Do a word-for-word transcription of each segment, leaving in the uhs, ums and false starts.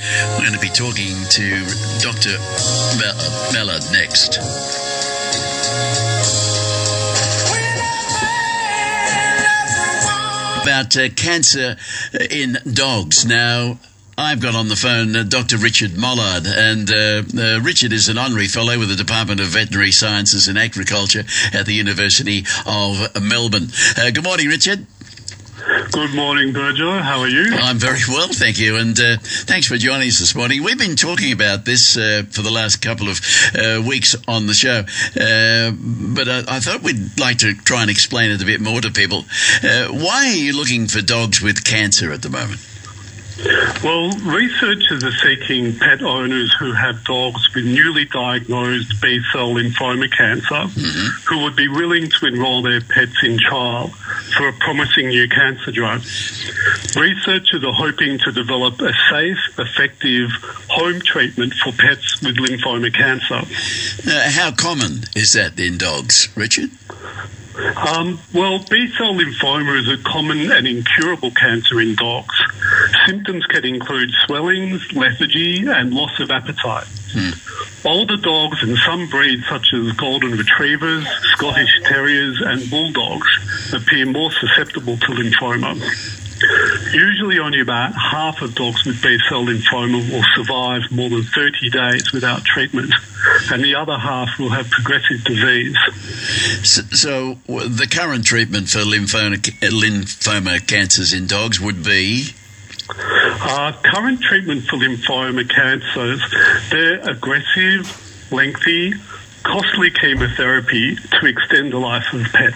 We're going to be talking to Doctor Mallard next. About uh, cancer in dogs. Now, I've got on the phone uh, Doctor Richard Mollard, and uh, uh, Richard is an honorary fellow with the Department of Veterinary Sciences and Agriculture at the University of Melbourne. Uh, good morning, Richard. Good morning, Virgil. How are you? I'm very well, thank you, and uh, thanks for joining us this morning. We've been talking about this uh, for the last couple of uh, weeks on the show, uh, but I, I thought we'd like to try and explain it a bit more to people. Uh, why are you looking for dogs with cancer at the moment? Well, researchers are seeking pet owners who have dogs with newly diagnosed B-cell lymphoma cancer mm-hmm. who would be willing to enrol their pets in trial for a promising new cancer drug. Researchers are hoping to develop a safe, effective home treatment for pets with lymphoma cancer. Uh, how common is that in dogs, Richard? Um, well, B-cell lymphoma is a common and incurable cancer in dogs. Symptoms can include swellings, lethargy, and loss of appetite. Hmm. Older dogs and some breeds, such as golden retrievers, Scottish terriers, and bulldogs, appear more susceptible to lymphoma. Usually only about half of dogs with B-cell lymphoma will survive more than thirty days without treatment, and the other half will have progressive disease. So, so the current treatment for lymphoma, lymphoma cancers in dogs would be? Uh, current treatment for lymphoma cancers, they're aggressive, lengthy, costly chemotherapy to extend the life of pets.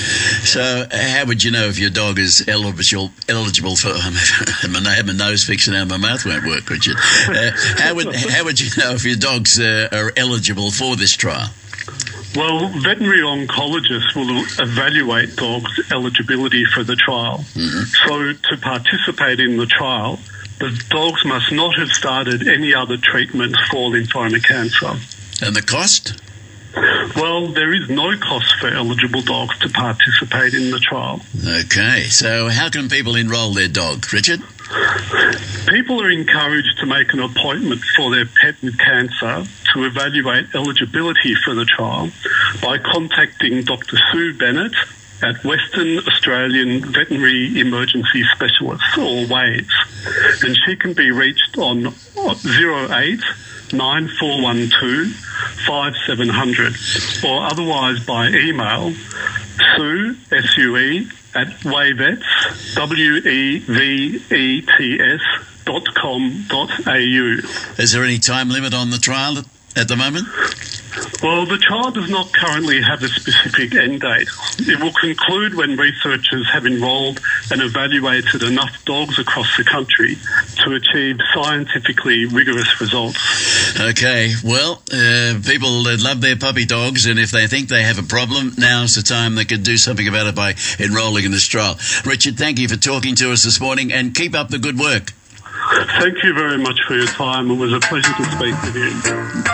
So how would you know if your dog is eligible eligible for... I have my nose fixed and now my mouth won't work, Richard. Uh, how would how would you know if your dogs uh, are eligible for this trial? Well, veterinary oncologists will evaluate dogs' eligibility for the trial. Mm-hmm. So to participate in the trial, the dogs must not have started any other treatment for lymphoma cancer. And the cost? Well, there is no cost for eligible dogs to participate in the trial. Okay, so how can people enrol their dog, Richard? People are encouraged to make an appointment for their pet with cancer to evaluate eligibility for the trial by contacting Doctor Sue Bennett at Western Australian Veterinary Emergency Specialists, or WAVES, and she can be reached on zero eight nine four one two five seven zero zero or otherwise by email sue, S U E, at wavets, W E V E T S dot com dot A U. Is there any time limit on the trial at the moment? Well, the trial does not currently have a specific end date. It will conclude when researchers have enrolled and evaluated enough dogs across the country to achieve scientifically rigorous results. Okay, well, uh, people that love their puppy dogs, and if they think they have a problem, now's the time they could do something about it by enrolling in this trial. Richard, thank you for talking to us this morning, and keep up the good work. Thank you very much for your time. It was a pleasure to speak with you.